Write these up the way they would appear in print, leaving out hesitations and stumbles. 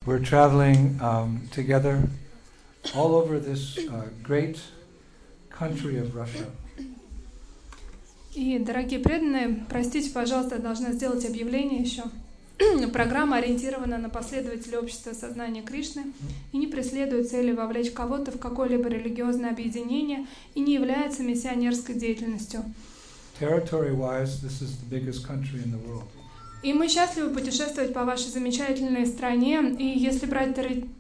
we're traveling together all over this great country of Russia. И, дорогие преданные, простите, пожалуйста, я должна сделать объявление еще. Программа ориентирована на последователей общества сознания Кришны и не преследует цели вовлечь кого-то в какое-либо религиозное объединение и не является миссионерской деятельностью. Territory-wise, this is the biggest country in the world. И мы счастливы путешествовать по вашей замечательной стране, и если брать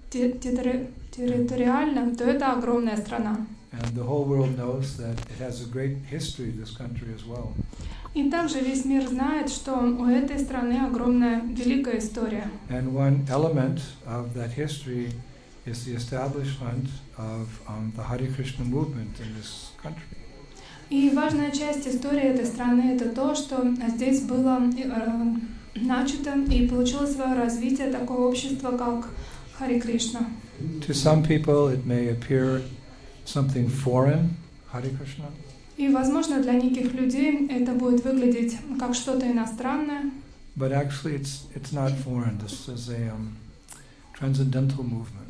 территориально, то это огромная страна. And the whole world knows that it has a great history, this country as well. И также весь мир знает, что у этой страны огромная, великая история. And one element of that history is the establishment of the Hare Krishna movement in this country. И важная часть истории этой страны — это то, что здесь было начато и получило свое развитие такое общество, как Харе Кришна. To some people it may appear something foreign, Hare Krishna. И, возможно, для неких людей это будет выглядеть как что-то иностранное. But actually it's not foreign. This is a transcendental movement.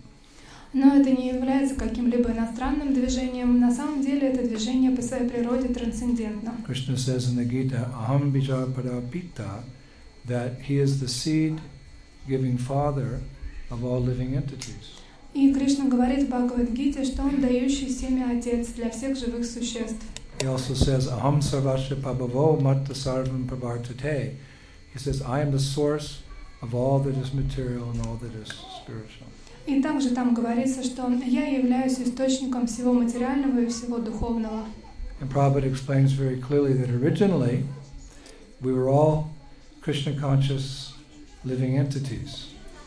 Но это не является каким-либо иностранным движением. На самом деле это движение по своей природе трансцендентно. Krishna says in the Gita, Aham Bijapada Pita, that he is the seed-giving father of all living entities. И Кришна говорит в Бхагавад-гите, что он дающий семя отец для всех живых существ. He also says, Aham Sarvasya Pabhavo Matta Sarvam Pravartate. He says, I am the source of all that is material and all that is spiritual. И также там говорится, что я являюсь источником всего материального и всего духовного. And Prabhupada explains very clearly that originally we were all Krishna-conscious living entities.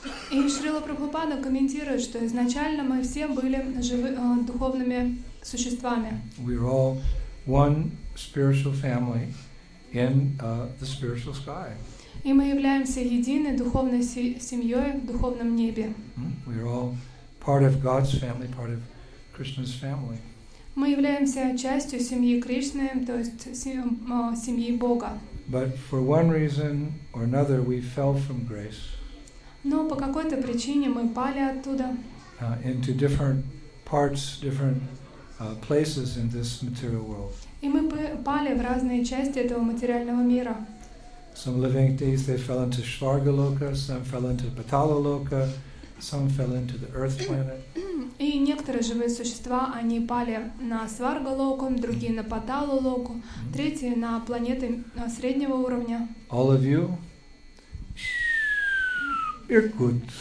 И Шрила Прабхупада комментирует, что изначально мы все были духовными существами. We were all one spiritual family in the spiritual sky. И мы являемся единой духовной семьей в духовном небе. We are all part of God's family, part of Krishna's family. Мы являемся частью семьи Кришны, то есть семьи Бога. But for one reason or another, we fell from grace. Но по какой-то причине мы пали оттуда. Into different parts, different places in this material world. И мы пали в разные части этого материального мира. Some living entities, they fell into Svargaloka, some fell into Patalaloka, some fell into the earth planet. И некоторые живые существа, они пали на Сваргалоку, другие на Паталалоку, третьи на планеты среднего уровня. All of you, Irkut.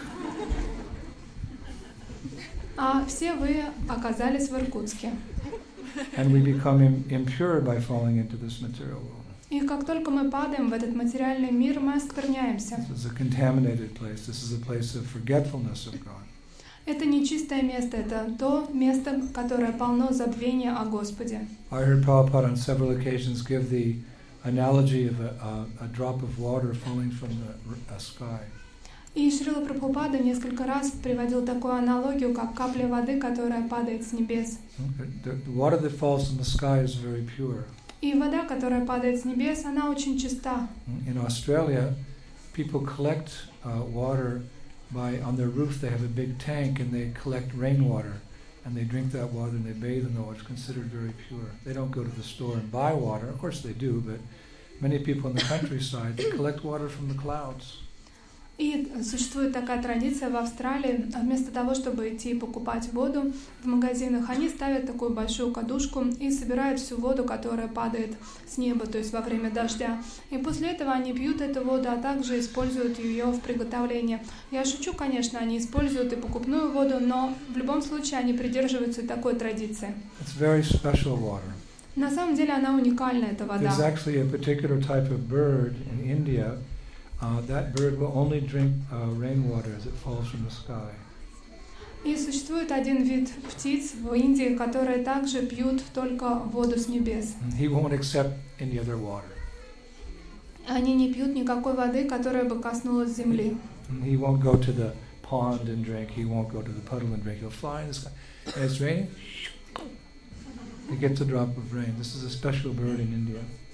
А все вы оказались в Иркутске. And we become impure by falling into this material world. И как только мы падаем в этот материальный мир, мы оскверняемся. This is a contaminated place. This is a place of forgetfulness of God. Это нечистое место, это то место, которое полно забвения о Господе. I heard Prabhupada on several occasions give the analogy of a drop of water falling from the sky. И Шрила Прабхупада несколько раз приводил такую аналогию, как капля воды, которая падает с небес. The water that falls from the sky is very pure. И вода, которая падает с небес, она очень чиста. In Australia, people collect water on their roof. They have a big tank and they collect rainwater, and they drink that water and they bathe in it. It's considered very pure. They don't go to the store and buy water. Of course they do, but many people in the countryside they collect water from the clouds. И существует такая традиция в Австралии, вместо того, чтобы идти и покупать воду в магазинах, они ставят такую большую кадушку и собирают всю воду, которая падает с неба, то есть во время дождя. И после этого они пьют эту воду, а также используют ее в приготовлении. Я шучу, конечно, они используют и покупную воду, но в любом случае они придерживаются такой традиции. It's very special water. На самом деле она уникальна, эта вода. There's actually a particular type of bird in India. That bird will only drink rainwater as it falls from the sky. И существует один вид птиц в Индии, которые также пьют только воду с небес. He won't accept any other water. Они не пьют никакой воды, которая бы коснулась земли. He won't go to the pond and drink. He won't go to the puddle and drink. He'll fly in the sky. And it's raining. He gets a drop of rain. This is a special bird in India.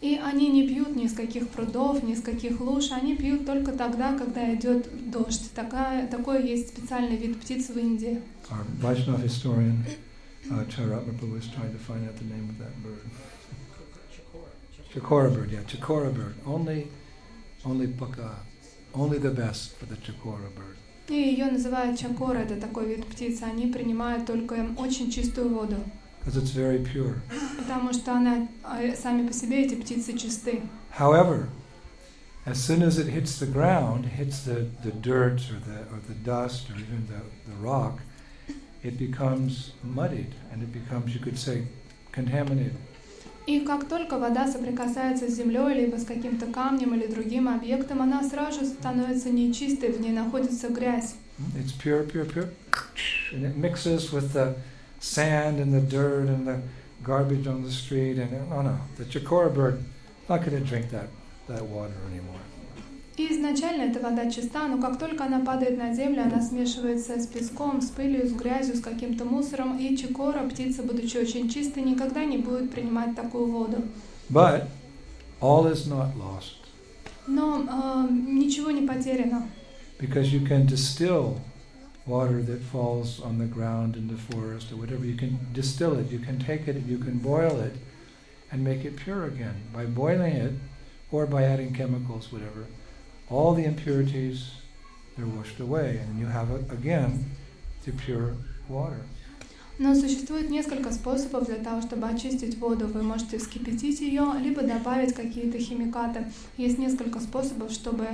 И они не пьют ни из каких прудов, ни из каких луж, они пьют только тогда, когда идет дождь. Такой есть специальный вид птиц в Индии. Our Vaishnava historian, Charatma Prabhu, was trying to find out the name of that bird. Chakora bird, yeah, Chakora bird. Only paka, only the best for the Chakora bird. И ее называют чакора, это такой вид птицы. Они принимают только очень чистую воду. Because it's very pure. Потому что сами по себе эти птицы чисты. However, as soon as it hits the ground, hits the dirt or the dust or even the rock, it becomes muddied and it becomes, you could say, contaminated. И как только вода соприкасается с землей, либо с каким-то камнем или другим объектом, она сразу становится нечистой, в ней находится грязь. It's pure, and it mixes with the sand and the dirt and the garbage on the street, and the Chakora bird not going to drink that water anymore. И изначально эта вода чиста, но как только она падает на землю, она смешивается с песком, с пылью, с грязью, с каким-то мусором, и чакора, птица, будучи очень чистой, никогда не будет принимать такую воду. But all is not lost. Но ничего не потеряно. Because you can distill water that falls on the ground in the forest or whatever, you can distill it, you can take it, you can boil it and make it pure again by boiling it or by adding chemicals, whatever. All the impurities, they're washed away and you have, again, the pure water. Но существует несколько способов для того, чтобы очистить воду. Вы можете вскипятить ее, либо добавить какие-то химикаты. Есть несколько способов, чтобы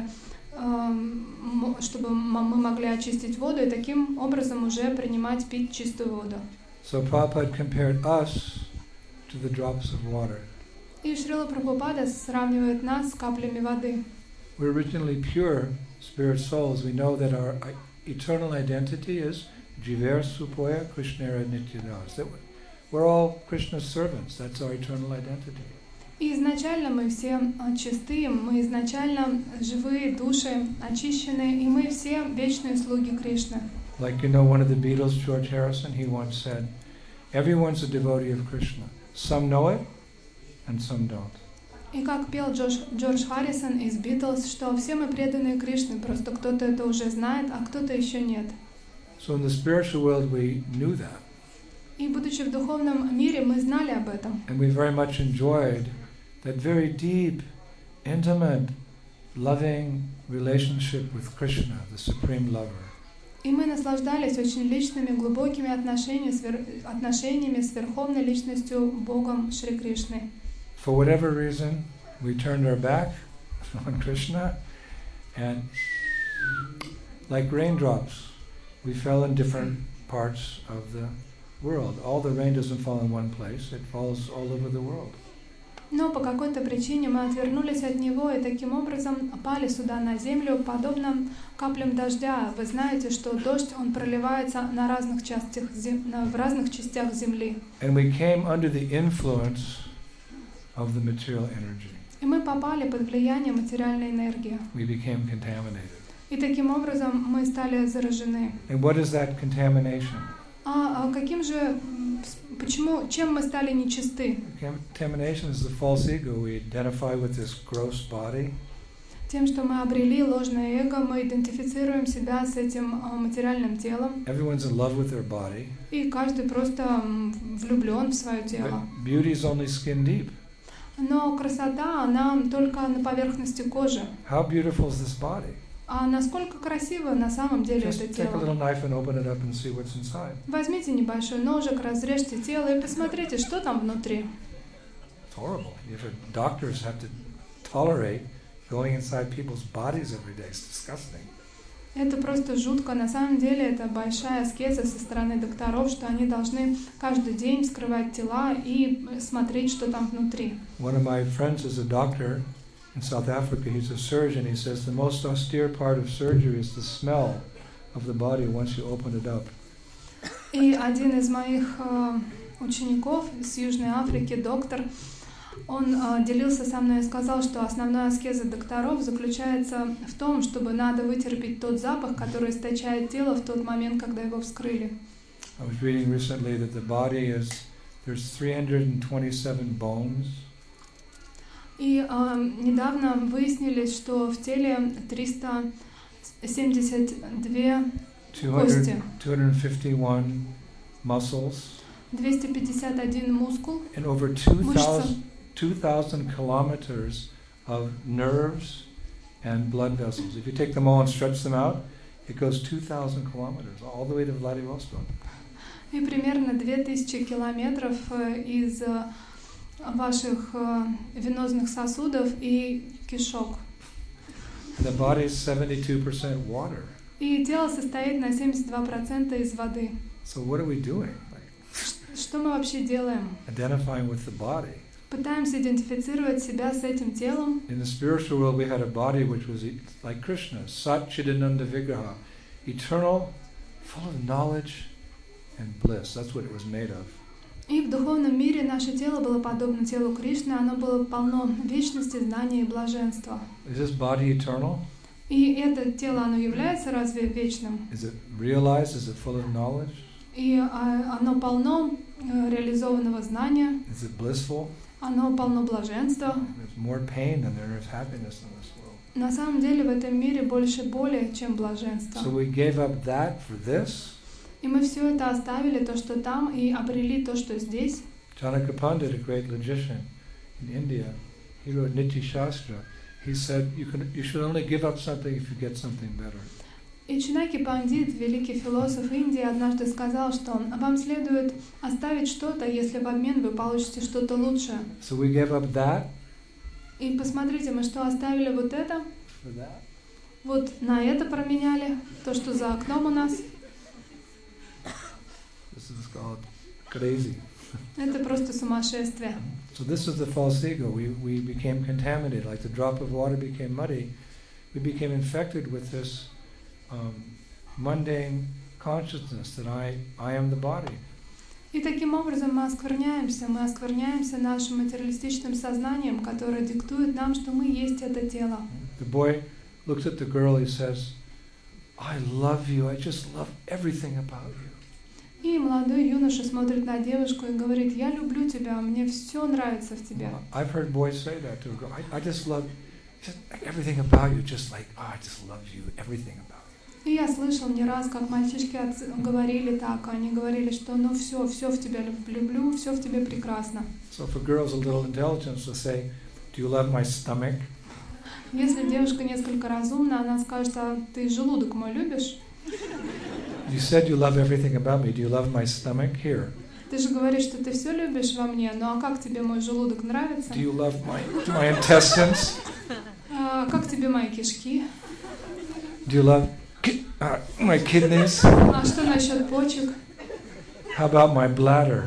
мы могли очистить воду и таким образом уже пить чистую воду. So Prabhupada compared us to the drops of water. И Шрила Прабхупада сравнивает нас с каплями воды. We're originally pure spirit souls. We know that our eternal identity is Jiver Supoya Krishnera Nityadas. We're all Krishna's servants. That's our eternal identity. И изначально мы все чистые, мы изначально живые души, очищенные, и мы все вечные слуги Кришны. Like, one of the Beatles, George Harrison, he once said, everyone's a devotee of Krishna. Some know it, and some don't. И как пел Джордж Харрисон из Beatles, что все мы преданные Кришне, просто кто-то это уже знает, а кто-то еще нет. So in the spiritual world we knew that. И будучи в духовном мире, мы знали об этом. And we very much enjoyed that very deep, intimate, loving relationship with Krishna, the Supreme Lover. И мы наслаждались очень личными, глубокими отношениями с Верховной Личностью, Богом Шри Кришной. For whatever reason, we turned our back on Krishna, and like raindrops, we fell in different parts of the world. All the rain doesn't fall in one place, it falls all over the world. Но по какой-то причине мы отвернулись от него и таким образом пали сюда на землю, подобно каплям дождя. Вы знаете, что дождь, он проливается в разных частях земли. And we came under the influence of the material energy. И мы попали под влияние материальной энергии. We became contaminated. И таким образом мы стали заражены. And what is that contamination? Чем мы стали нечисты? Contamination is the false ego. We identify with this gross body. Тем, что мы обрели ложное эго, мы идентифицируем себя с этим материальным телом. Everyone's in love with their body. И каждый просто влюблен в свое тело. But beauty is only skin deep. Но красота, она только на поверхности кожи. How beautiful is this body? А насколько красиво на самом деле это Just take a тело? little knife and open it up and see what's inside. Возьмите небольшой ножик, разрежьте тело и посмотрите, что там внутри. It's horrible. Doctors have to tolerate going inside people's bodies every day. It's disgusting. Это просто жутко. На самом деле это большая аскеза со стороны докторов, что они должны каждый день вскрывать тела и смотреть, что там внутри. One of my friends is a doctor in South Africa. He's a surgeon. He says the most austere part of surgery is the smell of the body once you open it up. И один из моих учеников из Южной Африки, доктор, он делился со мной и сказал, что основная аскеза докторов заключается в том, чтобы надо вытерпеть тот запах, который источает тело в тот момент, когда его вскрыли. I was reading recently that the body there's 327 bones. И недавно выяснились, что в теле 372 кости, 251 muscles, 251 мускул, and over мышца, 2,000 kilometers of nerves and blood vessels. If you take them all and stretch them out, it goes 2,000 kilometers, all the way to Vladivostok. и примерно 2000 километров из ваших венозных сосудов и кишок. And the body is 72% water. И тело состоит на 72% из воды. So what are we doing? Что мы вообще делаем? Identifying with the body. Пытаемся идентифицировать себя с этим телом. In the spiritual world, we had a body which was like Krishna, Sat Chidananda Vigraha, eternal, full of knowledge and bliss. That's what it was made of. И в духовном мире наше тело было подобно телу Кришны, оно было полно вечности, знания и блаженства. Is this body eternal? И это тело, оно является разве вечным? Is it realized? Is it full of knowledge? И оно полно реализованного знания, Is it blissful? оно полно блаженства. There's more pain than there is happiness in this world. На самом деле в этом мире больше боли, чем блаженства. So we gave up that for this. И мы все это оставили, то, что там, и обрели то, что здесь. Janaka Pandit, a great logician in India, he wrote Niti Shastra. He said you should only give up something if you get something better. И Чанаки Пандит, великий философ Индии, однажды сказал, что вам следует оставить что-то, если в обмен вы получите что-то лучшее. So we gave up that И посмотрите, мы что оставили вот это, for that. вот на это променяли, то, что за окном у нас. This is called crazy. Это просто сумасшествие. So this is the false ego. We became contaminated, like the drop of water became muddy. We became infected with this mundane consciousness that I am the body. И таким образом мы оскверняемся нашим материалистичным сознанием, которое диктует нам, что мы есть это тело. The boy looks at the girl, he says, I love you, I just love everything about you. И молодой юноша смотрит на девушку и говорит: я люблю тебя, мне все нравится в тебе. I've heard boys say that to a girl. I just love everything about you, just like, I just love you, everything about you. И я слышал не раз, как мальчишки говорили так, они говорили, что ну все в тебя люблю, все в тебе прекрасно. So for girls a little intelligence to say, do you love my stomach? Если девушка несколько разумна, она скажет: а ты желудок мой любишь? You said you love everything about me. Do you love my stomach? Here. Ты же говоришь, что ты все любишь во мне, ну а как тебе мой желудок нравится? Do you love my intestines? Как тебе мои кишки? Do you love my kidneys? А что насчет почек? How about my bladder?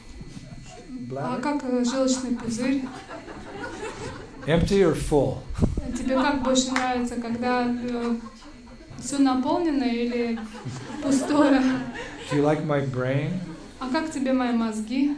А Bladder? как желчный пузырь? Empty or full? Тебе как больше нравится, когда все наполнено или пустое? Do you like my brain? А как тебе мои мозги?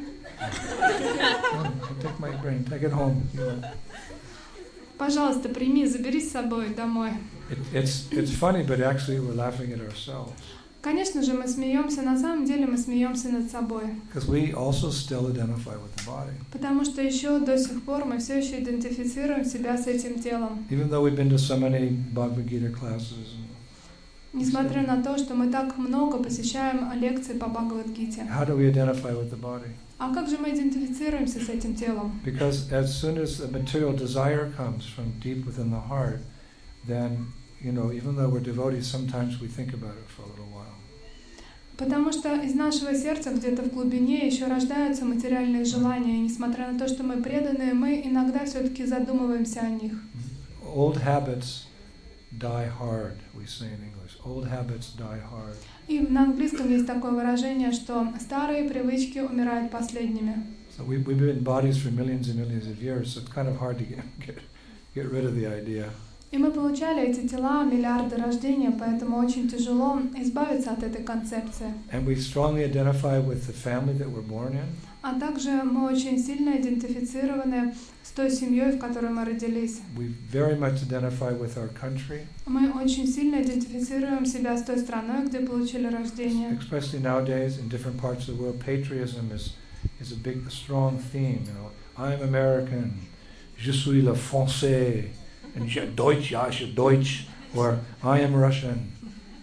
Take my brain. Take it home. Пожалуйста, прими, забери с собой домой. It's funny, but actually we're laughing at ourselves. Конечно же, мы смеемся, на самом деле мы смеемся над собой. Because we also still identify with the body. Потому что еще до сих пор мы все еще идентифицируем себя с этим телом. Even though we've been to so many Bhagavad Gita classes. Несмотря на то, что мы так много посещаем лекции по Бхагавад-гите. How do we identify with the body? А как же мы идентифицируемся с этим телом? Because as soon as a material desire comes from deep within the heart, then, even though we're devotees, sometimes we think about it for a little while. Потому что из нашего сердца где-то в глубине еще рождаются материальные желания, и несмотря на то, что мы преданные, мы иногда все-таки задумываемся о них. Old habits die hard, we say in English. Old habits die hard. И на английском есть такое выражение, что старые привычки умирают последними. So we've been in bodies for millions and millions of years, so it's kind of hard to get rid of the idea. И мы получали эти тела миллиарды рождения, поэтому очень тяжело избавиться от этой концепции. And we strongly identify with the family that we're born in. А также мы очень сильно идентифицированы с той семьей, в которой мы родились. We very much identify with our country. Мы очень сильно идентифицируем себя с той страной, где получили рождение. Especially nowadays, in different parts of the world, patriotism is a strong theme. I'm American. Je suis le français, and je Deutsch, ja, je Deutsch, or I am Russian.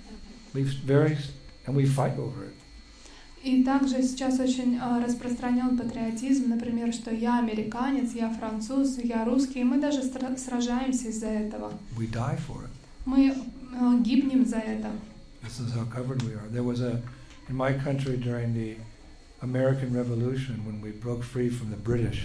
And we fight over it. И также сейчас очень распространен патриотизм, например, что я американец, я француз, я русский, и мы даже сражаемся из-за этого. We die for it. Мы гибнем за это. This is how covered we are. There was in my country during the American Revolution when we broke free from the British.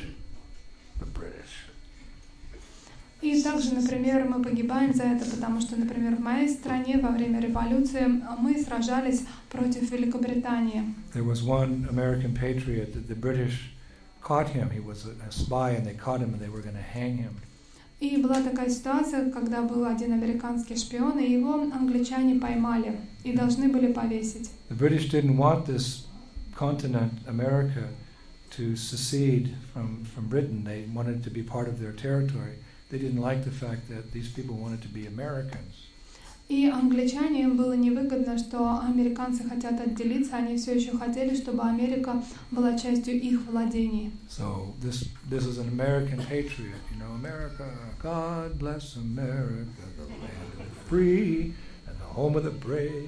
И также, например, мы погибаем за это, потому что, например, в моей стране во время революции мы сражались против Великобритании. There was one American patriot that the British caught him. He was a spy, and they caught him, and they were going to hang him. И была такая ситуация, когда был один американский шпион, и его англичане поймали и должны были повесить. The British didn't want this continent, America, to secede from Britain. They wanted it to be part of their territory. They didn't like the fact that these people wanted to be Americans. И англичане, им было невыгодно, что американцы хотят отделиться, они все еще хотели, чтобы Америка была частью их владений. So this is an American patriot, you know, America, God bless America, the land of the free and the home of the brave.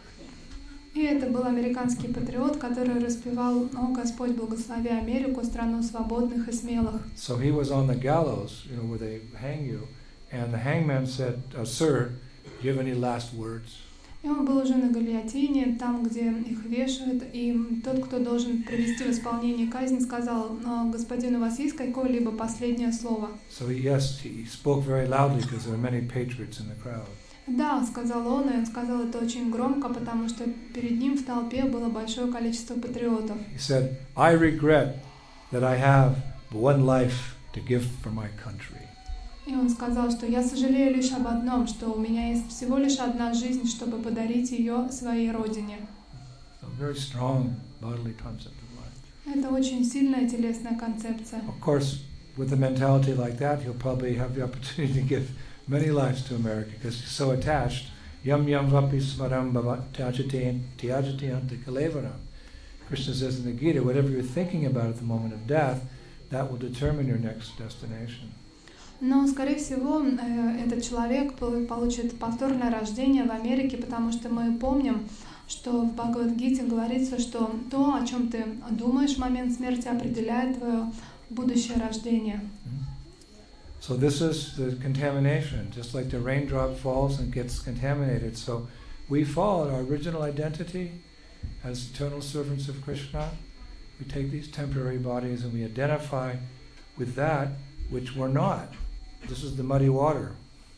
И это был американский патриот, который распевал: «О, Господь, благослови Америку, страну свободных и смелых». So he was on the gallows, you know, where they hang you, and the hangman said, "Sir, do you have any last words?" И он был уже на гильотине, там, где их вешают, и тот, кто должен привести в исполнение казнь, сказал: «Господин, у вас есть какое-либо последнее слово?» So he spoke very loudly because there were many patriots in the crowd. Да, сказал он, и он сказал это очень громко, потому что перед ним в толпе было большое количество патриотов. He said, "I regret that I have one life to give for my country." И он сказал, что я сожалею лишь об одном, что у меня есть всего лишь одна жизнь, чтобы подарить ее своей родине. So very strong bodily concept of life. Это очень сильная телесная концепция. Of course, with a mentality like that, he'll probably have the opportunity to give many lives to America because he's so attached. Yam yam vapi smaram tyajati ante kalevaram. Krishna says in the Gita, whatever you're thinking about at the moment of death, that will determine your next destination. Но, скорее всего, этот человек получит повторное рождение в Америке, потому что мы помним, что в Бхагавад-гите говорится, что то, о чем ты думаешь в момент смерти, определяет твое будущее рождение. So this is the contamination, just like the raindrop falls and gets contaminated. So we fall in our original identity as eternal servants of Krishna. We take these temporary bodies and we identify with that which we're not. This is the muddy water.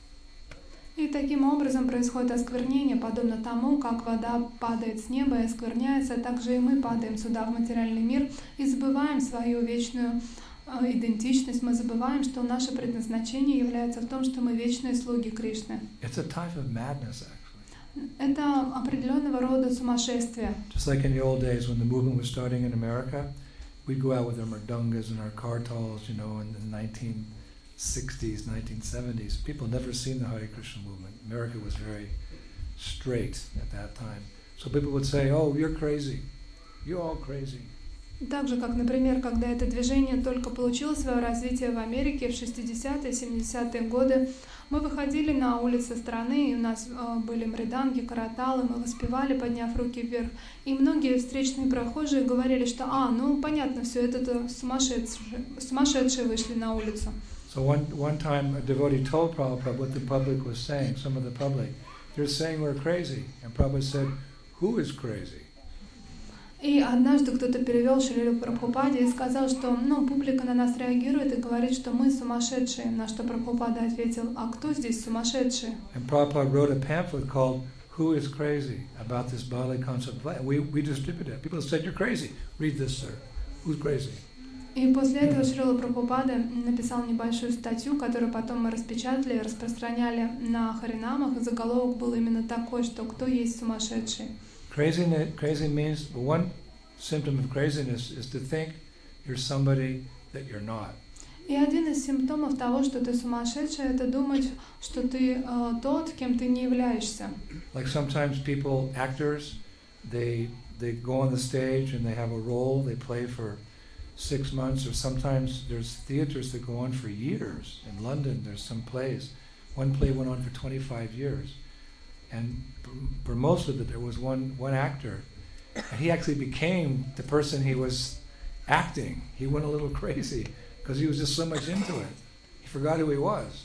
И таким образом происходит осквернение, подобно тому, как вода падает с неба и оскверняется, также и мы падаем сюда, в материальный мир, и забываем свою вечную идентичность, мы забываем, что наше предназначение является в том, что мы вечные слуги Кришны. It's a type of madness, actually. Это определенного рода сумасшествие. Just like in the old days when the movement was starting in America, we'd go out with our mridungas and our kartals, you know, in the 1960s, 1970s. People had never seen the Hare Krishna movement. America was very straight at that time. So people would say, "Oh, you're crazy. You're all crazy." Так же, как, например, когда это движение только получило свое развитие в Америке в 60-е, 70-е годы, мы выходили на улицы страны, и у нас были мриданги, караталы, мы воспевали, подняв руки вверх. И многие встречные прохожие говорили, что ну понятно, все это сумасшедшие вышли на улицу. So one time a devotee told Prabhupada what the public was saying, some of the public. They're saying we're crazy. And Prabhupada said, "Who is crazy?" И однажды кто-то перевел Шрилу Прабхупаде и сказал, что публика на нас реагирует и говорит, что мы сумасшедшие. На что Прабхупада ответил: а кто здесь сумасшедший? And Prabhupada wrote a pamphlet called "Who is Crazy?" about this bodily concept. We distributed it. People said, "You're crazy. Read this, sir. Who's crazy?" И после этого Шрила Прабхупада написал небольшую статью, которую потом мы распечатали и распространяли на харинамах. И заголовок был именно такой, что кто есть сумасшедший. Crazy means, one symptom of craziness is to think you're somebody that you're not. И один из симптомов того, что ты сумасшедший, это думать, что ты тот, кем ты не являешься. Like sometimes people, actors, they go on the stage and they have a role, they play for 6 months, or sometimes there's theaters that go on for years. In London, there's some plays. One play went on for 25 years. And for most of it, there was one actor. And he actually became the person he was acting. He went a little crazy because he was just so much into it. He forgot who he was.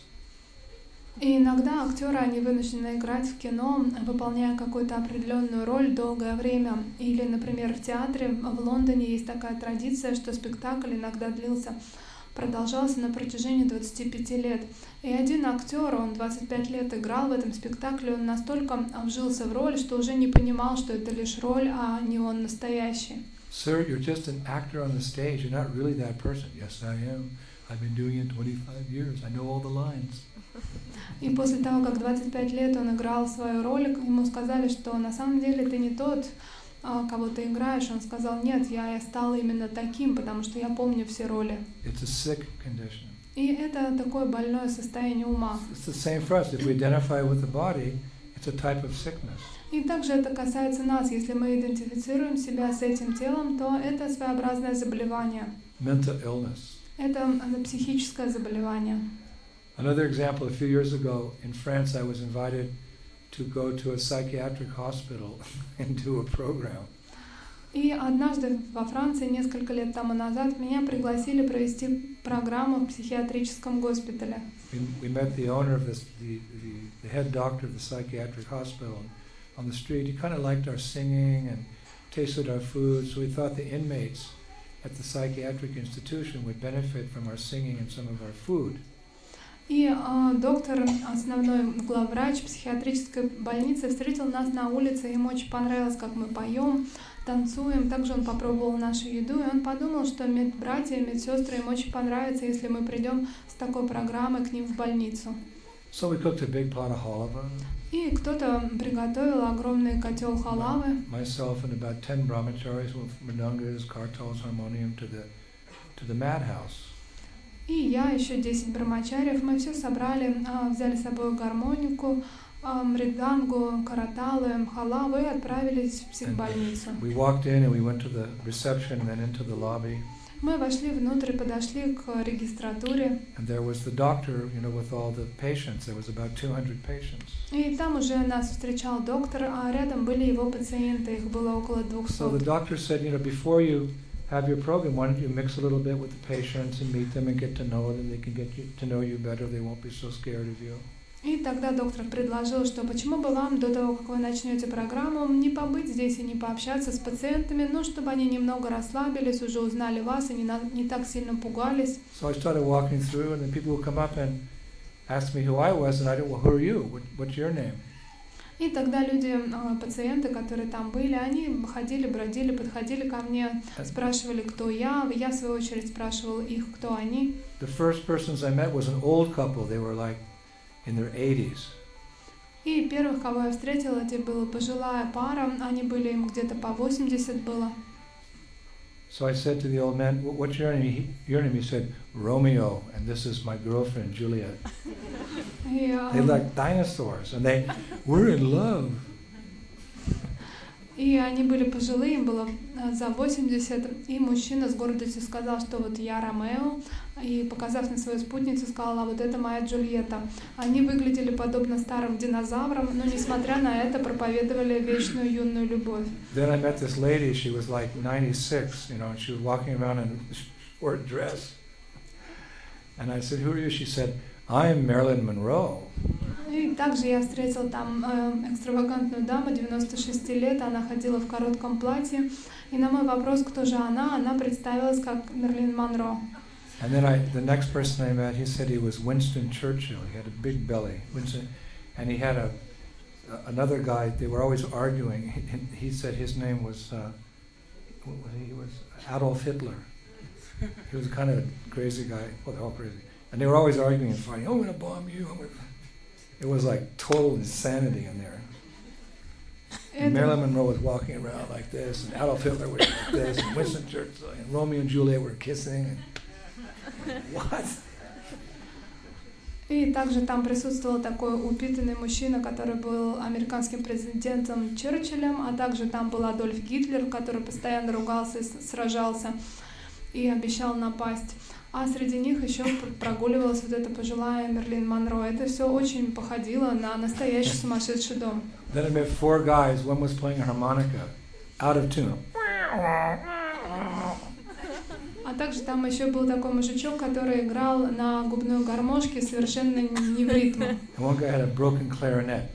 И иногда актеры, они вынуждены играть в кино, выполняя какую-то определенную роль долгое время. Или, например, в театре в Лондоне есть такая традиция, что спектакль иногда продолжался на протяжении 25 лет. И один актер, он 25 лет играл в этом спектакле, он настолько вжился в роль, что уже не понимал, что это лишь роль, а не он настоящий. Sir, you're just an actor on the stage. You're not really that person. Yes, I am. I've been doing it 25 years. I know all the lines. И после того, как 25 лет он играл свою роль, ему сказали, что на самом деле ты не тот, кого ты играешь. Он сказал, нет, я стал именно таким, потому что я помню все роли. It's a sick condition. И это такое больное состояние ума. It's the same for us. If we identify with the body, it's a type of sickness. И также это касается нас. Если мы идентифицируем себя с этим телом, то это своеобразное заболевание. Mental illness. Это психическое заболевание. Another example, a few years ago in France, I was invited to go to a psychiatric hospital and do a program. И однажды во Франции, несколько лет тому назад, меня пригласили провести программу в психиатрическом госпитале. We met the owner of the head doctor of the psychiatric hospital on the street. He kind of liked our singing and tasted our food, so we thought the inmates at the psychiatric institution would benefit from our singing and some of our food. И доктор, основной главврач психиатрической больницы, встретил нас на улице, ему очень понравилось, как мы поем, танцуем. Также он попробовал нашу еду, и он подумал, что медбратья и медсестры им очень понравится, если мы придем с такой программой к ним в больницу. So we cooked a big pot of halava. И кто-то приготовил огромный котел халавы. Myself and about 10 brahmacharis with mridungas, kartals, harmonium to the madhouse. И я, еще 10 брамачарьев, мы все собрали, взяли с собой гармонику, мридангу, караталы, халаву и отправились в психбольницу. We walked in and we went to the reception and then into the lobby. Мы вошли внутрь, подошли к регистратуре. And there was the doctor, with all the patients. There was about 200 patients. И там уже нас встречал доктор, а рядом были его пациенты, их было около 200. So the doctor said, before you have your program, why don't you mix a little bit with the patients and meet them and get to know them. They can get to know you better. They won't be so scared of you. И тогда доктор предложил, что почему бы вам до того, как вы начнете программу, не побыть здесь и не пообщаться с пациентами, чтобы они немного расслабились, уже узнали вас и не так сильно пугались. So I started walking through, and then people would come up and ask me who I was, and I didn't. Well, who are you? What's your name? И тогда люди, пациенты, которые там были, они ходили, бродили, подходили ко мне, спрашивали, кто я. Я, в свою очередь, спрашивала их, кто они. The first persons I met was an old couple. They were like in their 80s. И первых, кого я встретила, это была пожилая пара. Они были, им где-то по 80 было. So I said to the old man, what's your name? Your name? He said, Romeo, and this is my girlfriend, Juliet. They like dinosaurs, and we're in love. И они были пожилые, им было за 80, и мужчина с гордостью сказал, что вот я Ромео, и, показав на свою спутницу, сказал, а вот это моя Джульетта. Они выглядели подобно старым динозаврам, но, несмотря на это, проповедовали вечную юную любовь. Then I met this lady, she was like 96, and she was walking around in a short dress. And I said, who are you? She said, I'm Marilyn Monroe. И также я встретила там экстравагантную даму, 96 лет, она ходила в коротком платье, и на мой вопрос, кто же она представилась как Мерлин Монро. And then the next person I met, he said he was Winston Churchill. He had a big belly, Winston, and he had another guy. They were always arguing. He said his name was he was Adolf Hitler. He was kind of a crazy guy. Well, they're all crazy, and they were always arguing and fighting. I'm going to bomb you. It was like total insanity in there. And Marilyn Monroe was walking around like this, and Adolf Hitler was like this, and Winston Churchill, and Romeo and Juliet were kissing. And what? И также там присутствовал такой упитанный мужчина, который был американским президентом Черчиллем, а также там был Адольф Гитлер, который постоянно ругался и сражался. и обещал напасть. А среди них еще прогуливалась вот эта пожилая Мерлин Монро. Это все очень походило на настоящий сумасшедший дом. Then I met 4 guys. One was playing a harmonica, out of tune. А также там еще был такой мужичок, который играл на губной гармошке совершенно не в ритме. And one guy had a broken clarinet.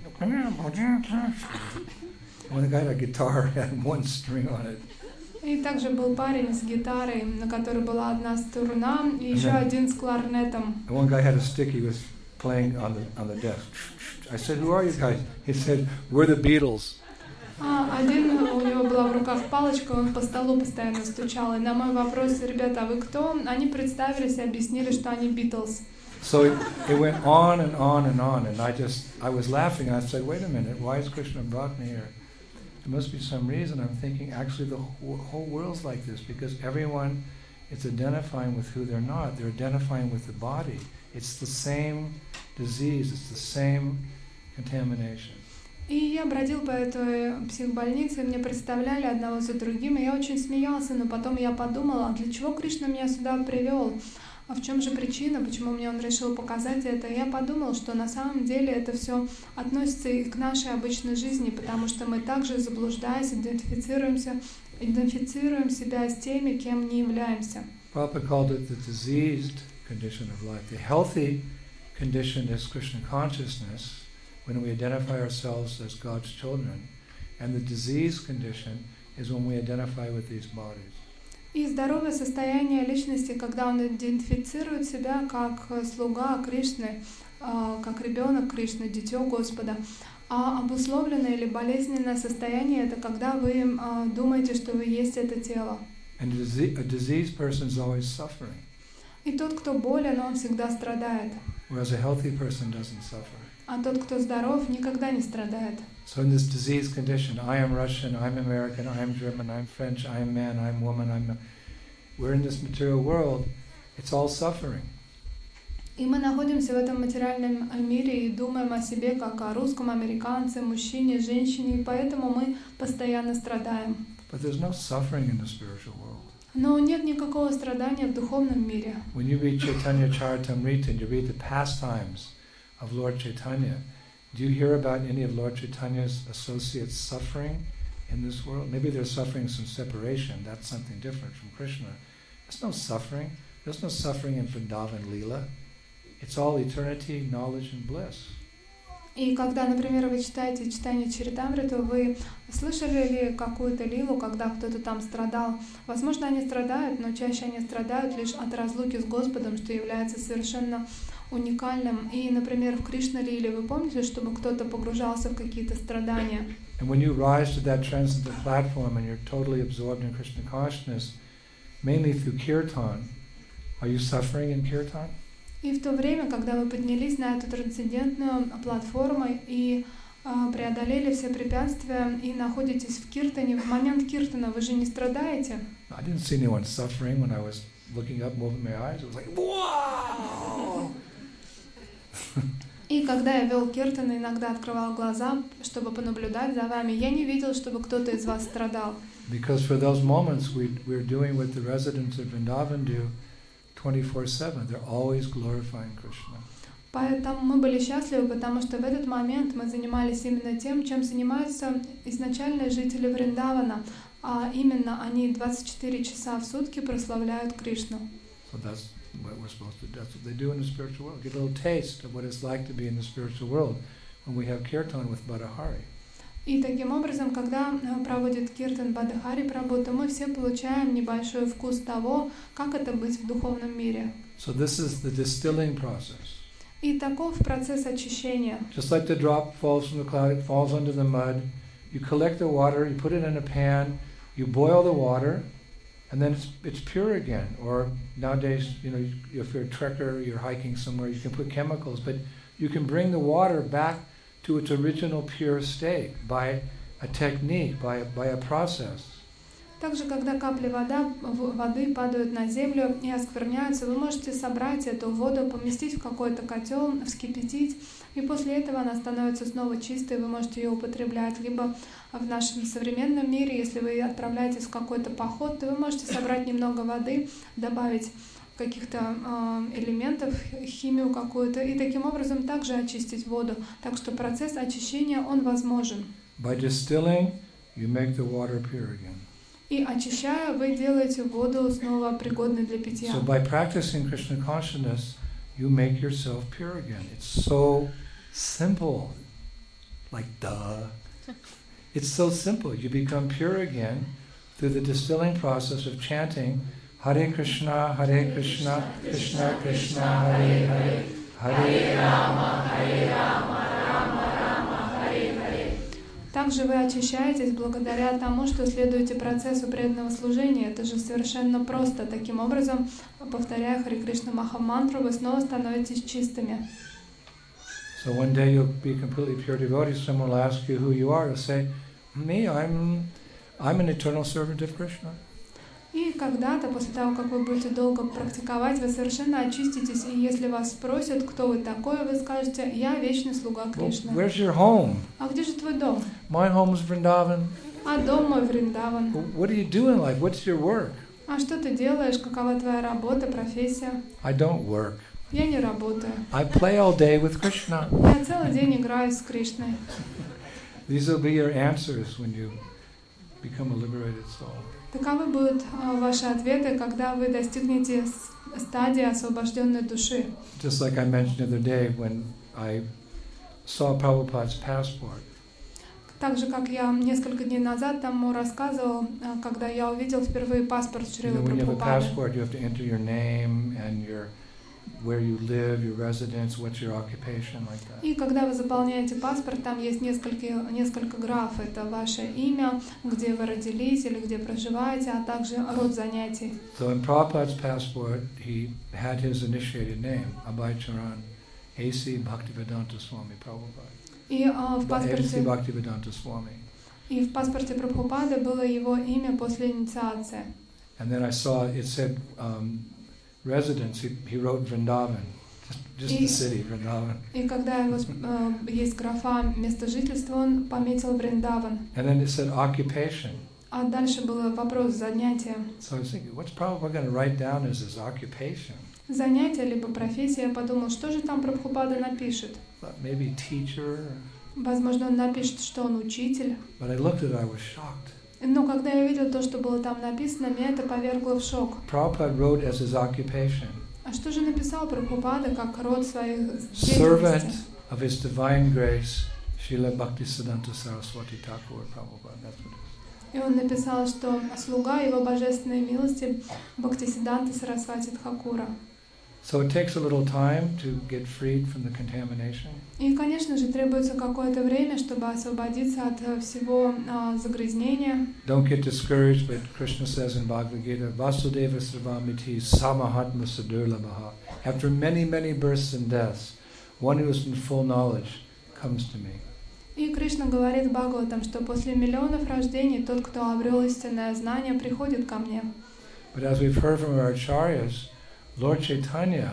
One guy had a guitar had 1 string on it. И также был парень с гитарой, на которой была одна струна, и еще один с кларнетом. And one guy had a stick he was playing on the desk. I said, "Who are you guys?" He said, "We're the Beatles." Один у него была в руках палочка, он по столу постоянно стучал. И на мой вопрос: ребята, а вы кто? Они представились и объяснили, что они Beatles. So it went on and on and on, and I was laughing. I said, "Wait a minute, why is Krishna brought me here? There must be some reason." I'm thinking, actually, the whole world's like this because everyone is identifying with who they're not. They're identifying with the body. It's the same disease. It's the same contamination. И я бродил по этой психбольнице, мне представляли одного за другим, и я очень смеялся, но потом я подумала, а для чего Кришна меня сюда привел? А в чем же причина, почему мне он решил показать это? И я подумал, что на самом деле это все относится и к нашей обычной жизни, потому что мы также, заблуждаясь, идентифицируем себя с теми, кем не являемся. Prabhupada called it the diseased condition of life. The healthy condition is Krishna consciousness, when we identify ourselves as God's children, and the disease condition is when we identify with these bodies. И здоровое состояние личности, когда он идентифицирует себя как слуга Кришны, как ребенок Кришны, дитё Господа. А обусловленное или болезненное состояние — это когда вы думаете, что вы есть это тело. And a diseased person is always suffering. И тот, кто болен, он всегда страдает. Whereas a healthy person doesn't suffer. А тот, кто здоров, никогда не страдает. So in this diseased condition, I am Russian, I'm American, I'm German, I'm French, I'm man, I'm woman, we're in this material world, it's all suffering. И мы находимся в этом материальном мире и думаем о себе как о русском, американце, мужчине, женщине, и поэтому мы постоянно страдаем. But there's no suffering in the spiritual world. Но нет никакого страдания в духовном мире. When you read Chaitanya Charitamrita and you read the pastimes of Lord Chaitanya, do you hear about any of Lord Chaitanya's associates suffering in this world? Maybe they're suffering some separation. That's something different from Krishna. There's no suffering. There's no suffering in Vrindavan Leela. It's all eternity, knowledge, and bliss. И когда, например, вы читаете читание Чаритамриту, вы слышали ли какую-то лилу, когда кто-то там страдал? Возможно, они страдают, но чаще они страдают лишь от разлуки с Господом, что является совершенно уникальным. И, например, в Кришна-лиле вы помните, чтобы кто-то погружался в какие-то страдания? And when you rise to that transcendental platform and you're totally absorbed in Krishna consciousness, mainly through kirtan, are you suffering in kirtan? И в то время, когда вы поднялись на эту трансцендентную платформу и преодолели все препятствия и находитесь в киртане, в момент киртана вы же не страдаете? I didn't see anyone suffering when I was looking up, moving my eyes. It was like, wow! И когда я вел киртан, иногда открывал глаза, чтобы понаблюдать за вами, я не видел, чтобы кто-то из вас страдал. Because for those moments we're doing what the residents of Vrindavan do 24/7. They're always glorifying Krishna. Поэтому мы были счастливы, потому что в этот момент мы занимались именно тем, чем занимаются изначальные жители Вриндавана, а именно они 24 часа в сутки прославляют Кришну. So that's what we're supposed to do. That's what they do in the spiritual world. Get a little taste of what it's like to be in the spiritual world when we have kirtan with Badahari. И таким образом, когда проводит киртан Бадахари Прабху, мы все получаем небольшой вкус того, как это быть в духовном мире. So this is the distilling process. И таков процесс очищения. Just like the drop falls from the cloud, it falls under the mud. You collect the water, you put it in a pan, you boil the water, and then it's pure again. Or nowadays, if you're a trekker, you're hiking somewhere, you can put chemicals, but you can bring the water back to its original pure state by a technique, by a process. Также, когда капли воды падают на землю и оскверняются, вы можете собрать эту воду, поместить в какой-то котел, вскипятить, и после этого она становится снова чистой, вы можете ее употреблять. Либо в нашем современном мире, если вы отправляетесь в какой-то поход, то вы можете собрать немного воды, добавить каких-то элементов, химию какую-то, и таким образом также очистить воду. Так что процесс очищения, он возможен. By distilling, you make the water pure again. И очищая, вы делаете воду снова пригодной для питья. So by practicing Krishna consciousness, you make yourself pure again. It's so simple, like duh. It's so simple. You become pure again through the distilling process of chanting Hare Krishna, Krishna Krishna, Hare Hare, Hare Rama, Rama Rama, Hare Hare. Также вы очищаетесь благодаря тому, что следуете процессу преданного служения. Это же совершенно просто. Таким образом, повторяя Харе Кришна Махамантру, вы снова становитесь чистыми. So one day you'll be completely pure devotee. Someone will ask you who you are. You'll say, "Me, I'm an eternal servant of Krishna." И когда-то, после того, как вы будете долго практиковать, вы совершенно очиститесь, и если вас спросят, кто вы такой, вы скажете: «Я вечный слуга Кришны». Where's your home? А где же твой дом? My home is Vrindavan. А дом мой Вриндаван. What are you doing like? What's your work? А что ты делаешь? Какова твоя работа, профессия? I don't work. Я не работаю. I play all day with Krishna. Я целый день играю с Кришной. These will be your answers when you become a liberated soul. Таковы будут ваши ответы, когда вы достигнете стадии освобожденной души. Just like I mentioned the other day when I saw Prabhupada's passport. Так же, как я несколько дней назад тому рассказывал, когда я увидел впервые паспорт Шрилы When you have a Прабхупады. passport, you have to enter your name and where you live, your residence, what's your occupation, like that. И когда вы заполняете паспорт, там есть несколько граф. Это ваше имя, где вы родились или где проживаете, а также род занятий. So in Prabhupada's passport, he had his initiated name, Abhay Charan, A.C. Bhaktivedanta Swami Prabhupada. И A.C. Bhaktivedanta Swami. И в паспорте Прабхупады было его имя после инициации. And then I saw it said residence. He wrote Vrindavan, just the city, Vrindavan. И когда есть графа место жительства, он пометил Вриндаван. And then it said occupation. А дальше был вопрос занятия. So I was thinking, what's Prabhupada going to write down as his occupation? Занятие либо профессия. Я подумал, что же там Прабхупада напишет? Maybe teacher. Возможно, он напишет, что он учитель. But I looked at it, I was shocked. Но когда я видел то, что было там написано, меня это повергло в шок. Prabhupada wrote as his occupation. А что же написал Прабхупада как род своих Servant деятельности? of His Divine Grace, Srila Bhaktisiddhanta Saraswati Thakur Prabhupada. That's what it is. И он написал, что слуга его божественной милости Бхактисиддханта Сарасвати Тхакура. So it takes a little time to get freed from the contamination. И, конечно же, требуется какое-то время, чтобы освободиться от всего загрязнения. Don't get discouraged, but Krishna says in Bhagavad Gita, Vasudeva Sarvamiti Samahatma Sadurlabhaha. After many, many births and deaths, one who is in full knowledge comes to me. И Кришна говорит в Бхагаватам, что после миллионов рождений тот, кто обрел истинное знание, приходит ко мне. But as we've heard from our acharyas, Lord Chaitanya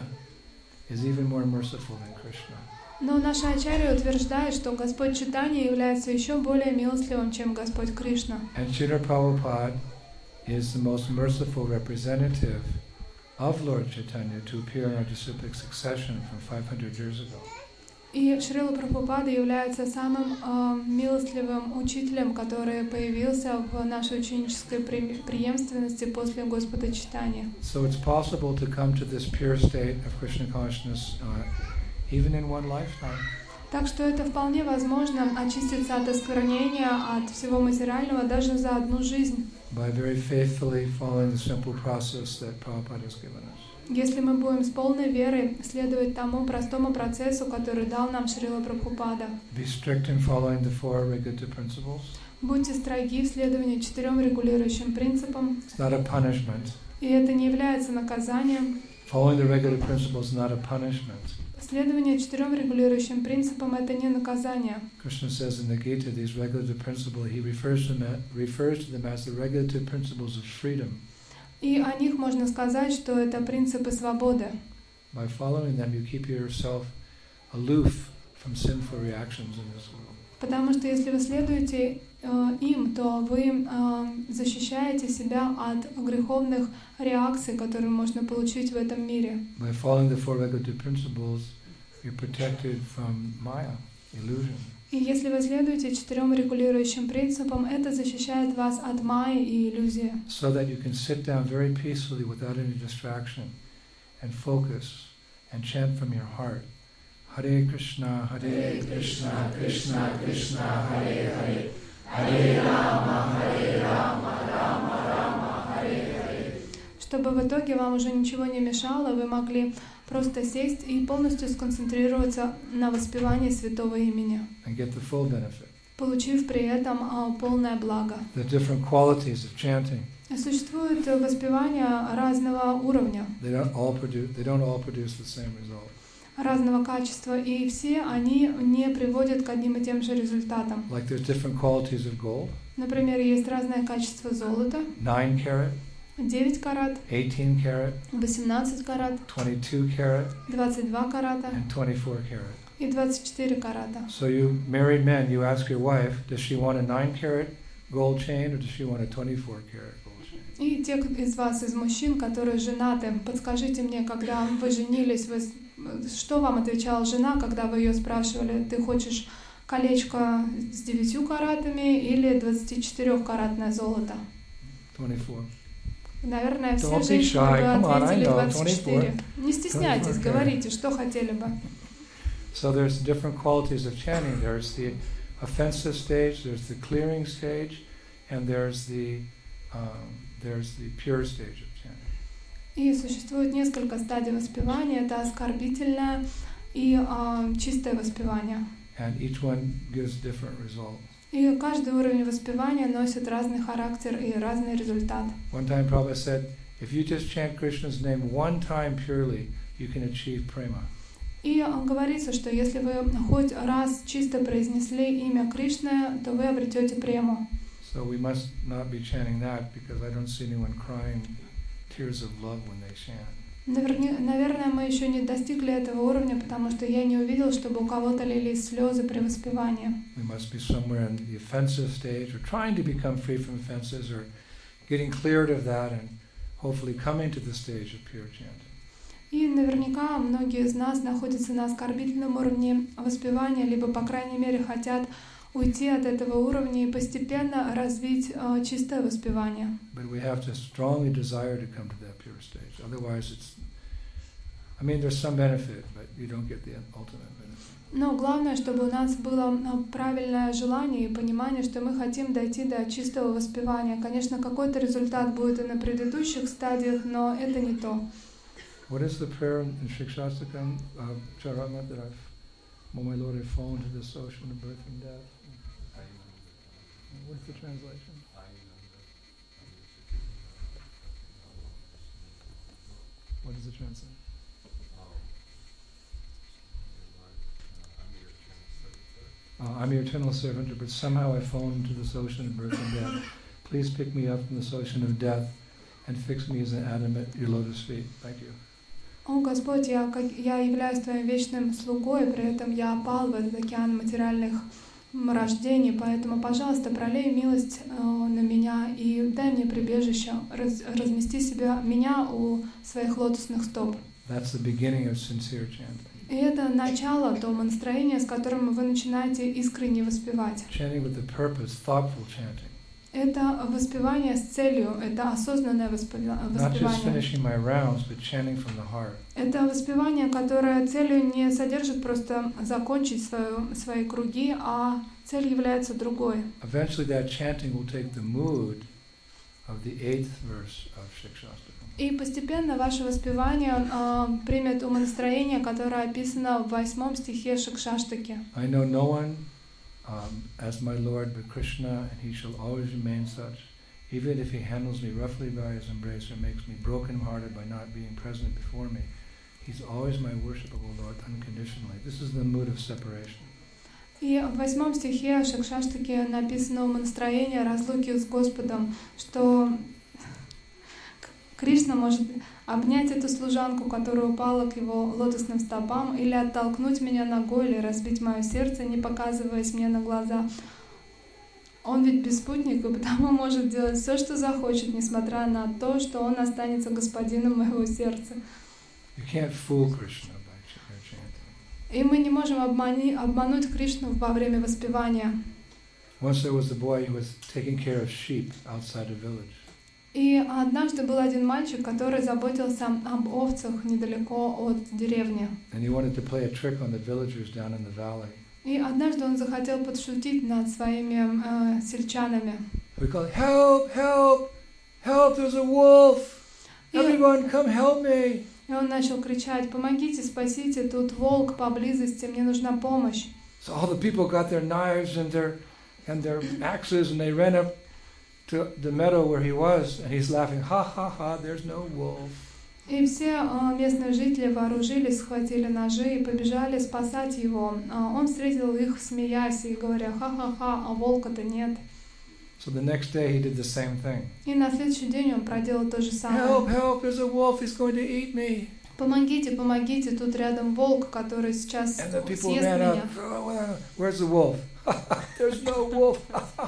is even more merciful than Krishna. Но наша ачарья утверждает, что Господь Чайтанья является еще более милостливым, чем Господь Кришна. And Srila Prabhupada is the most merciful representative of Lord Chaitanya to appear in our disciplic succession from 500 years ago. И Шрила Прабхупада является самым милостливым учителем, который появился в нашей ученической преемственности после Господа Чайтаньи. So it's possible to come to this pure state of Krishna consciousness even in one lifetime. Так что это вполне возможно очиститься от осквернения, от всего материального даже за одну жизнь. By very faithfully following the simple process that Prabhupada has given us. Если мы будем с полной верой следовать тому простому процессу, который дал нам Шрила Прабхупада. Be strict in following the 4 regulative principles. Будьте строги в следовании 4 регулирующим принципам. It's not a punishment. И это не является наказанием. Following the regulative principles is not a punishment. Следование 4 регулирующим принципам — это не наказание. Krishna says in the Gita, these regulative principles, he refers to them as the regulative principles of freedom. И о них можно сказать, что это принципы свободы. By following them, you keep yourself aloof from sinful reactions in this world. Потому что если вы следуете им, то вы защищаете себя от греховных реакций, которые можно получить в этом мире. By following the four regulative principles, you're protected from Maya, illusion. И если вы следуете 4 регулирующим принципам, это защищает вас от майи и иллюзии. So that you can sit down very peacefully without any distraction and focus and chant from your heart. Hare Krishna, Krishna, Krishna, Hare Hare, Hare Rama, Rama Rama, Hare Hare. Чтобы в итоге вам уже ничего не мешало, вы могли просто сесть и полностью сконцентрироваться на воспевании святого имени, And get the full benefit. получив при этом полное благо. The different qualities of chanting. Существуют воспевания разного уровня, They don't all produce the same result. разного качества, и все они не приводят к одним и тем же результатам. Like there's different qualities of gold. Например, есть разное качество золота: 9 karat, 9 карат, 18 karat, 18 карат, 22 karat, 22 карата and 24 karat. и 24 карата. So you married men, you ask your wife, does she want a 9 karat gold chain or does she want a 24 karat gold chain? И те из вас, из мужчин, которые женаты, подскажите мне, когда вы женились, что вам отвечала жена, когда вы ее спрашивали: ты хочешь колечко с 9 каратами или 24-каратное золото? 24. Наверное, все Don't be женщины shy. бы Come on, I ответили know. 24. Не стесняйтесь, 24 говорите, что хотели бы. So there's different qualities of chanting. There's the offensive stage, there's the clearing stage, and there's the pure stage of chanting. И существует несколько стадий воспевания. Это оскорбительное и чистое воспевание. And each one gives different results. И каждый уровень воспевания носит разный характер и разный результат. One time Prabhupada said, if you just chant Krishna's name one time purely, you can achieve prema. И говорится, что если вы хоть раз чисто произнесли имя Кришны, то вы обретете прему. So we must not be chanting that because I don't see anyone crying tears of love when they chant. Наверное, мы еще не достигли этого уровня, потому что я не увидел, чтобы у кого-то лились слезы при воспевании. We must be somewhere in the offensive stage, or trying to become free from offenses, or getting cleared of that, and hopefully coming to the stage of pure chanting. И наверняка многие из нас находятся на оскорбительном уровне воспевания, либо, по крайней мере, хотят уйти от этого уровня и постепенно развить чистое воспевание. But we have to strongly desire to come to that pure stage. Otherwise, there's some benefit, but you don't get the ultimate benefit. Но главное, чтобы у нас было правильное желание и понимание, что мы хотим дойти до чистого воспевания. Конечно, какой-то результат будет и на предыдущих стадиях, но это не то. What is the prayer in Shikshastakam, Charama, that oh my Lord, I fall into this ocean of birth and death? What's the translation? What is the translation? I'm your eternal servant, but somehow I've fallen into this ocean of birth and death. Please pick me up from this ocean of death and fix me as an atom at your lotus feet. Thank you. О Господь, я являюсь Твоим вечным слугой, при этом я опал в этот океан материальных рождений, поэтому, пожалуйста, пролей милость на меня и дай мне прибежище, размести меня у своих лотосных стоп. That's the beginning of sincere chanting. И это начало, то настроение, с которым вы начинаете искренне воспевать. Chanting with the purpose, thoughtful chanting. Это воспевание с целью, это осознанное воспевание. Not just finishing my rounds, but chanting from the heart. Это воспевание, которое целью не содержит просто закончить свои круги, а цель является другой. Eventually that chanting will take the mood of the 8th verse of Shikshastakam. И постепенно ваше воспевание примет умонастроение, которое описано в 8 стихе Шикшаштаки. I know no one as my Lord but Krishna, and he shall always remain such. Even if he handles me roughly by his embrace or makes me broken-hearted by not being present before me, He's always my worshipable Lord unconditionally. This is the mood of separation. И в 8 стихе Шикшаштаки написано умонастроение разлуки с Господом, что Кришна может обнять эту служанку, которая упала к его лотосным стопам, или оттолкнуть меня ногой, или разбить мое сердце, не показываясь мне на глаза. Он ведь беспутник, и потому может делать все, что захочет, несмотря на то, что он останется господином моего сердца. You can't fool Krishna by chanting. И мы не можем обмануть Кришну во время воспевания. Once there was a boy who was taking care of sheep outside a village. И однажды был один мальчик, который заботился об овцах недалеко от деревни. And he wanted to play a trick on the villagers down in the valley. И однажды он захотел подшутить над своими сельчанами. We call, help, help, help, there's a wolf. Everyone, come help me. И он начал кричать: помогите, спасите, тут волк поблизости, мне нужна помощь. So all the people got their knives and their axes, and they ran up to the meadow where he was, and he's laughing, ha ha ha, there's no wolf. И все местные жители вооружились, схватили ножи и побежали спасать его. Он встретил их, смеясь и говоря: ха-ха-ха, а волка-то нет. So the next day he did the same thing. И на следующий день он проделал то же самое. Help, help, there's a wolf, he's going to eat me. Помогите, помогите, тут рядом волк, который сейчас And the people съест ran меня. up, oh, where's the wolf? There's no wolf.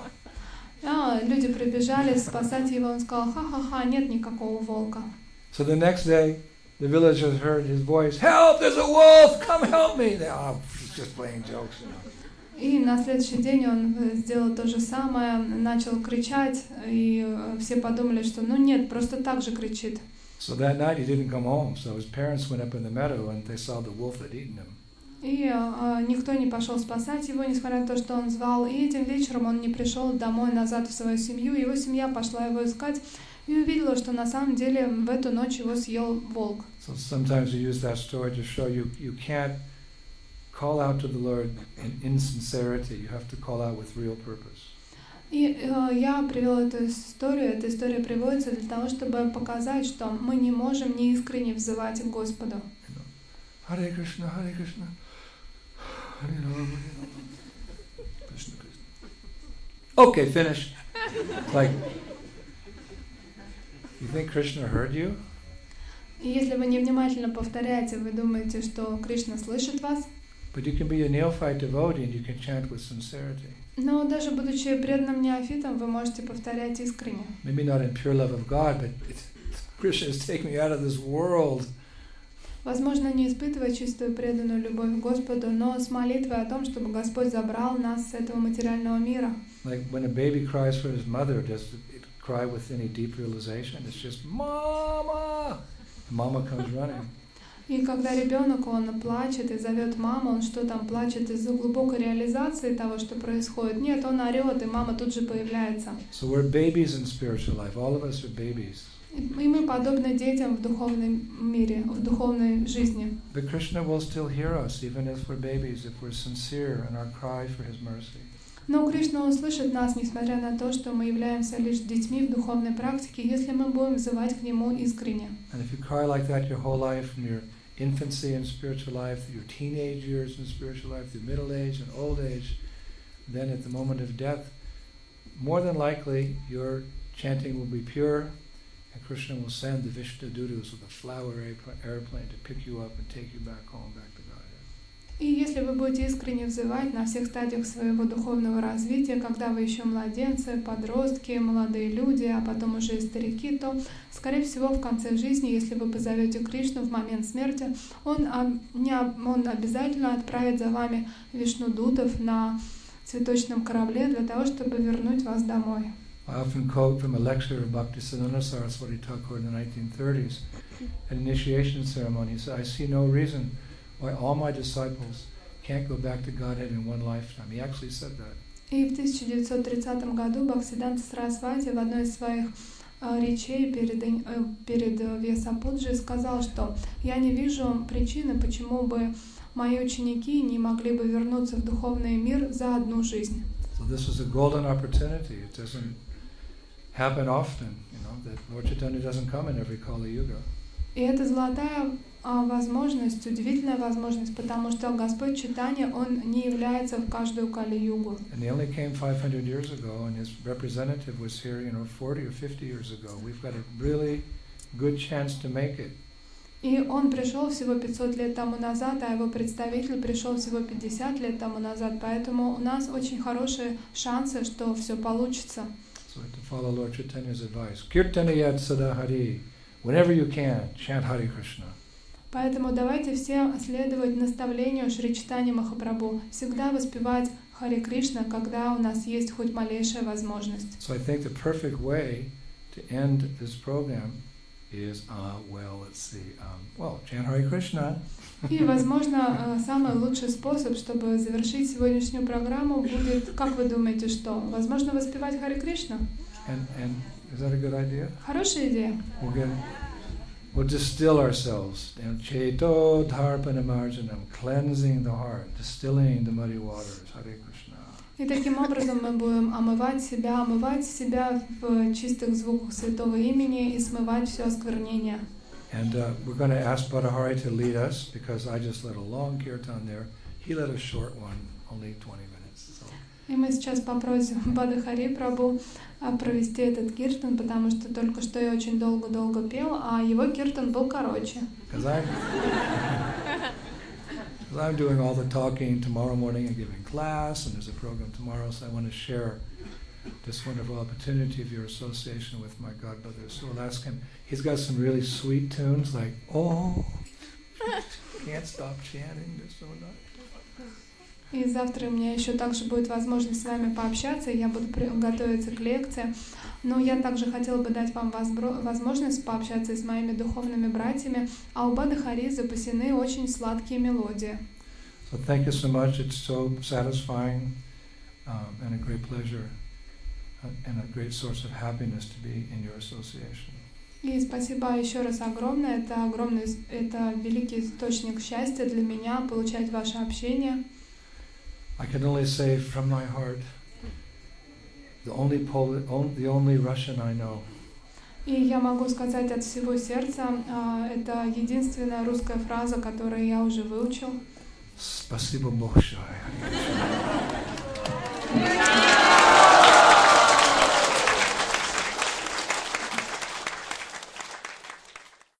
Люди прибежали спасать его, он сказал: ха-ха-ха, нет никакого волка. So the next day, the villagers heard his voice, help, there's a wolf, come help me. They, he's just playing jokes. You know. И на следующий день он сделал то же самое, начал кричать, и все подумали, что ну нет, просто так же кричит. So that night he didn't come home, so his parents went up in the meadow and they saw the wolf had eaten him. И никто не пошел спасать его, несмотря на то, что он звал. И этим вечером он не пришел домой назад в свою семью. Его семья пошла его искать и увидела, что на самом деле в эту ночь его съел волк. So sometimes we use that story to show you can't call out to the Lord in insincerity. You have to call out with real purpose. И я привела эту историю. Эта история приводится для того, чтобы показать, что мы не можем неискренне взывать к Господу. Hare Krishna, Hare Krishna, Hare Rama, Hare Rama, Krishna Krishna. Okay, finish. Like, you think Krishna heard you? И если вы невнимательно повторяете, вы думаете, что Кришна слышит вас. But you can be a neophyte devotee and you can chant with sincerity. Но даже будучи преданным неофитом, вы можете повторять искренне. Maybe not in pure love of God, but Krishna is taking me out of this world. Возможно, не испытывая чистую преданную любовь к Господу, но с молитвой о том, чтобы Господь забрал нас с этого материального мира. Like when a baby cries for his mother, does it cry with any deep realization? It's just, Mama! And Mama comes running. И когда ребенок, он плачет и зовет маму, он что там, плачет из-за глубокой реализации того, что происходит? Нет, он орет, и мама тут же появляется. So we're babies in spiritual life. All of us are babies. И мы подобны детям в духовном мире, в духовной жизни. But Krishna will still hear us, even if we're babies, if we're sincere in our cry for His mercy. Но Кришна услышит нас, несмотря на то, что мы являемся лишь детьми в духовной практике, если мы будем взывать к Нему искренне. And if you cry like that your whole life, from your infancy in spiritual life, through your teenage years in spiritual life, through middle age and old age, then at the moment of death, more than likely your chanting will be pure, and Krishna will send the Vishnudurus with a flower airplane to pick you up and take you back home, back to Godhead. И если вы будете искренне взывать на всех стадиях своего духовного развития, когда вы еще младенцы, подростки, молодые люди, а потом уже и старики, то, скорее всего, в конце жизни, если вы позовете Кришну в момент смерти, он обязательно отправит за вами вишнудутов на цветочном корабле для того, чтобы вернуть вас домой. I often quote from a lecture of Bhaktisiddhanta Saraswati Thakur in the 1930s, at initiation ceremony. He said, I see no reason why all my disciples can't go back to Godhead in one lifetime. He actually said that. И в 1930 году Бхактисиддханта Сарасвати в одной из своих речей перед Вьясапуджей сказал, что я не вижу причины, почему бы мои ученики не могли бы вернуться в духовный мир за одну жизнь. So this is a golden opportunity. It doesn't happen often, that Lord Chaitanya doesn't come in every Kali Yuga. И это золотая возможность, удивительная возможность, потому что Господь читания, Он не является в каждую Кали-югу. And he only came 500 years ago, and his representative was here, 40 or 50 years ago. We've got a really good chance to make it. И он пришел всего 500 лет тому назад, а его представитель пришел всего 50 лет тому назад, поэтому у нас очень хорошие шансы, что все получится. So to follow Lord Chaitanya's advice. Kirtanayat sada hari. Whenever you can, chant Hare Krishna. Поэтому давайте все следовать наставлению Шри Чайтаньи Махапрабху, всегда воспевать Харе Кришна, когда у нас есть хоть малейшая возможность. So I think the perfect way to end this program is, chant Hare Krishna. И, возможно, самый лучший способ, чтобы завершить сегодняшнюю программу, будет, как вы думаете, что? Возможно, воспевать Харе Кришна? And is that a good idea? Хорошая идея. We'll distill ourselves. Cheto dharpanamarjanam, cleansing the heart, distilling the muddy waters. Hare Krishna. И таким образом мы будем омывать себя в чистых звуках Святого Имени и смывать все осквернение. And we're going to ask Badahari to lead us, because I just led a long kirtan there. He led a short one, only 20 minutes. So. И мы сейчас попросим Бадахари Прабху провести этот киртан, потому что только что я очень долго-долго пел, а его киртан был короче. Because I'm doing all the talking tomorrow morning and giving class, and there's a program tomorrow, so I want to share this wonderful opportunity of your association with my godbrother. So we'll ask him. He's got some really sweet tunes, like, oh, can't stop chanting, they're so nice. И завтра у меня еще также будет возможность с вами пообщаться, и я буду готовиться к лекции. Но я также хотела бы дать вам возможность пообщаться с моими духовными братьями, а у Бадахари запасены очень сладкие мелодии. So thank you so much. It's so satisfying and a great pleasure and a great source of happiness to be in your association. И спасибо еще раз огромное. Это великий источник счастья для меня получать ваше общение. I can only say from my heart, the only Russian I know. И я могу сказать от всего сердца, это единственная русская фраза, которую я уже выучил. Спасибо большое.